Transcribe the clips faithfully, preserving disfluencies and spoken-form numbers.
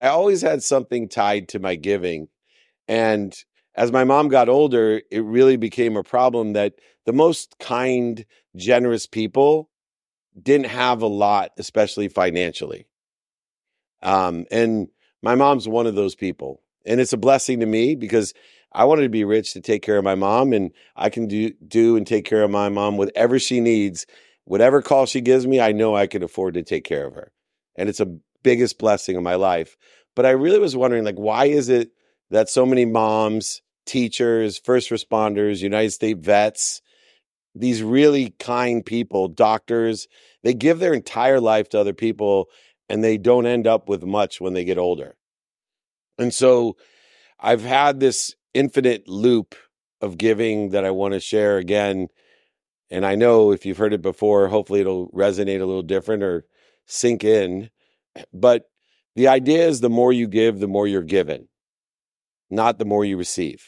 I always had something tied to my giving. And as my mom got older, it really became a problem that the most kind, generous people didn't have a lot, especially financially. Um, and my mom's one of those people. And it's a blessing to me because I wanted to be rich to take care of my mom, and I can do, do and take care of my mom whatever she needs. Whatever call she gives me, I know I can afford to take care of her. And it's a biggest blessing of my life. But I really was wondering, like, why is it that so many moms, teachers, first responders, United States vets, these really kind people, doctors, they give their entire life to other people and they don't end up with much when they get older. And so I've had this infinite loop of giving that I want to share again. And I know if you've heard it before, hopefully it'll resonate a little different or sink in. But the idea is the more you give, the more you're given, not the more you receive.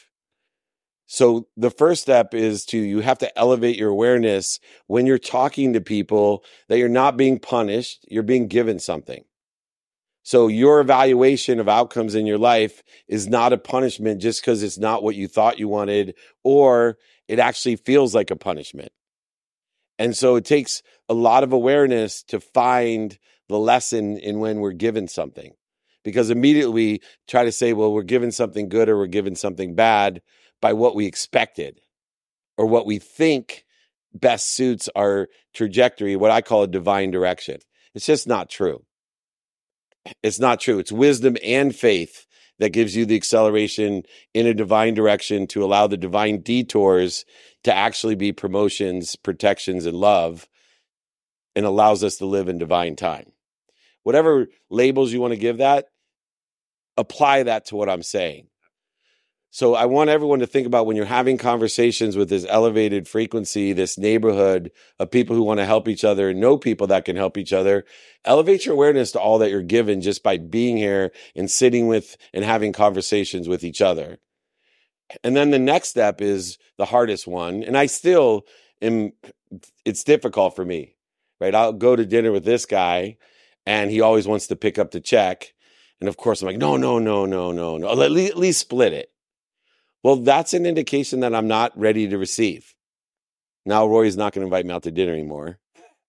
So the first step is to, you have to elevate your awareness when you're talking to people that you're not being punished, you're being given something. So your evaluation of outcomes in your life is not a punishment just because it's not what you thought you wanted, or it actually feels like a punishment. And so it takes a lot of awareness to find the lesson in when we're given something, because immediately we try to say, well, we're given something good or we're given something bad by what we expected or what we think best suits our trajectory, what I call a divine direction. It's just not true. It's not true. It's wisdom and faith that gives you the acceleration in a divine direction to allow the divine detours to actually be promotions, protections, and love, and allows us to live in divine time. Whatever labels you want to give that, apply that to what I'm saying. So I want everyone to think about, when you're having conversations with this elevated frequency, this neighborhood of people who want to help each other and know people that can help each other, elevate your awareness to all that you're given just by being here and sitting with and having conversations with each other. And then the next step is the hardest one. And I still am, it's difficult for me, right? I'll go to dinner with this guy and he always wants to pick up the check. And of course I'm like, no, no, no, no, no, no. At least, at least split it. Well, that's an indication that I'm not ready to receive. Now Roy's not going to invite me out to dinner anymore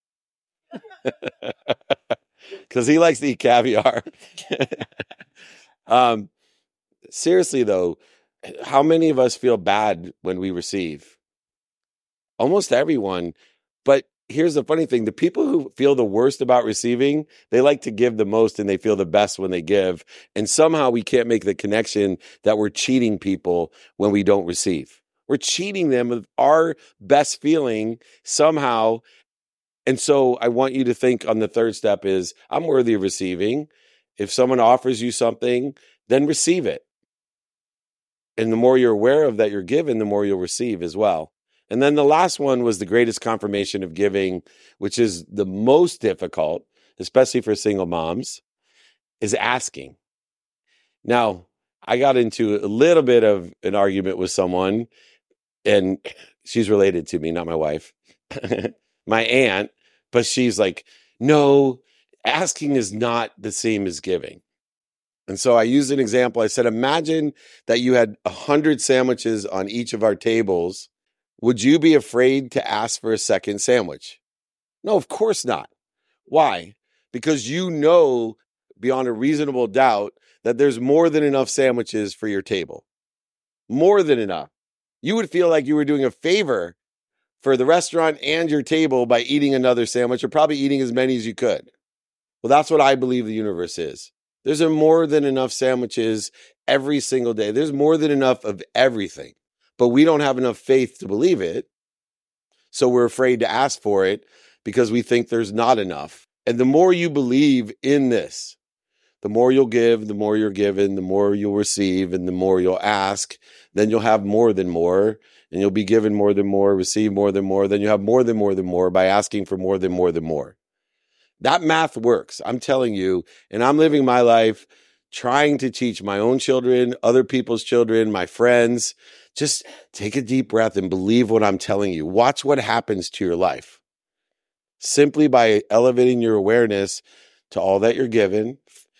because he likes to eat caviar. um, seriously, though, how many of us feel bad when we receive? Almost everyone. But here's the funny thing. The people who feel the worst about receiving, they like to give the most and they feel the best when they give. And somehow we can't make the connection that we're cheating people when we don't receive. We're cheating them of our best feeling somehow. And so I want you to think on the third step is, I'm worthy of receiving. If someone offers you something, then receive it. And the more you're aware of that you're given, the more you'll receive as well. And then the last one was the greatest confirmation of giving, which is the most difficult, especially for single moms, is asking. Now, I got into a little bit of an argument with someone, and she's related to me, not my wife, my aunt, but she's like, no, asking is not the same as giving. And so I used an example. I said, imagine that you had a hundred sandwiches on each of our tables. Would you be afraid to ask for a second sandwich? No, of course not. Why? Because you know beyond a reasonable doubt that there's more than enough sandwiches for your table. More than enough. You would feel like you were doing a favor for the restaurant and your table by eating another sandwich, or probably eating as many as you could. Well, that's what I believe the universe is. There's a more than enough sandwiches every single day. There's more than enough of everything. But we don't have enough faith to believe it. So we're afraid to ask for it because we think there's not enough. And the more you believe in this, the more you'll give, the more you're given, the more you'll receive, and the more you'll ask, then you'll have more than more, and you'll be given more than more, receive more than more, then you have more than more than more by asking for more than more than more. That math works, I'm telling you, and I'm living my life trying to teach my own children, other people's children, my friends. Just take a deep breath and believe what I'm telling you. Watch what happens to your life. Simply by elevating your awareness to all that you're given,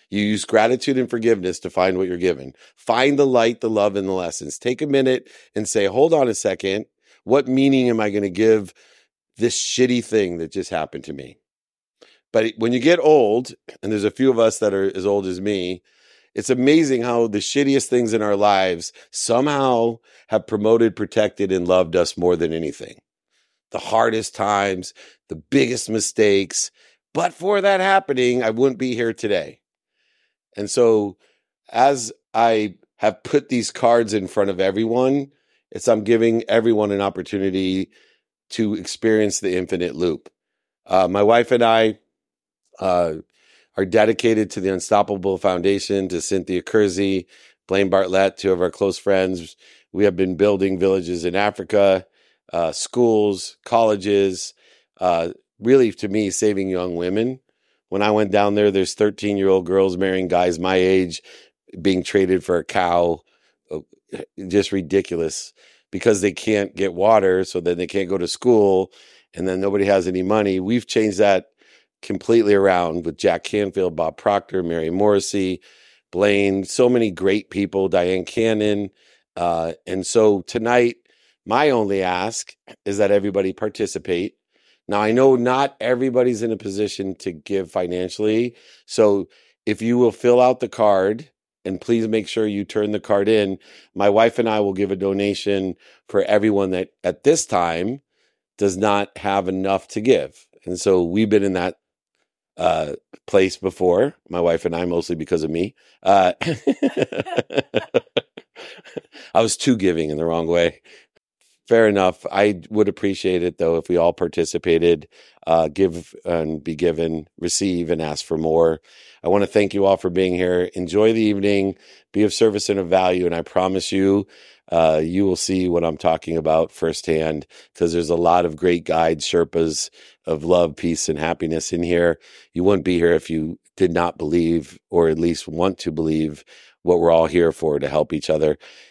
You use gratitude and forgiveness to find what you're given. Find the light, the love, and the lessons. Take a minute and say, hold on a second. What meaning am I going to give this shitty thing that just happened to me? But when you get old, and there's a few of us that are as old as me, it's amazing how the shittiest things in our lives somehow have promoted, protected, and loved us more than anything. The hardest times, the biggest mistakes. But for that happening, I wouldn't be here today. And so as I have put these cards in front of everyone, it's I'm giving everyone an opportunity to experience the infinite loop. Uh, my wife and I uh, are dedicated to the Unstoppable Foundation, to Cynthia Kersey, Blaine Bartlett, two of our close friends. We have been building villages in Africa, uh, schools, colleges, uh, really, to me, saving young women. When I went down there, there's thirteen-year-old girls marrying guys my age, being traded for a cow. Just ridiculous, because they can't get water, so then they can't go to school, and then nobody has any money. We've changed that completely around with Jack Canfield, Bob Proctor, Mary Morrissey, Blaine, so many great people, Diane Cannon. Uh, and so tonight, my only ask is that everybody participate. Now, I know not everybody's in a position to give financially. So if you will fill out the card, and please make sure you turn the card in, my wife and I will give a donation for everyone that at this time does not have enough to give. And so we've been in that uh, place before, my wife and I, mostly because of me. Uh, I was too giving in the wrong way. Fair enough. I would appreciate it, though, if we all participated, uh, give and be given, receive and ask for more. I want to thank you all for being here. Enjoy the evening, be of service and of value. And I promise you, uh, you will see what I'm talking about firsthand, because there's a lot of great guides, Sherpas of love, peace, and happiness in here. You wouldn't be here if you did not believe, or at least want to believe, what we're all here for, to help each other.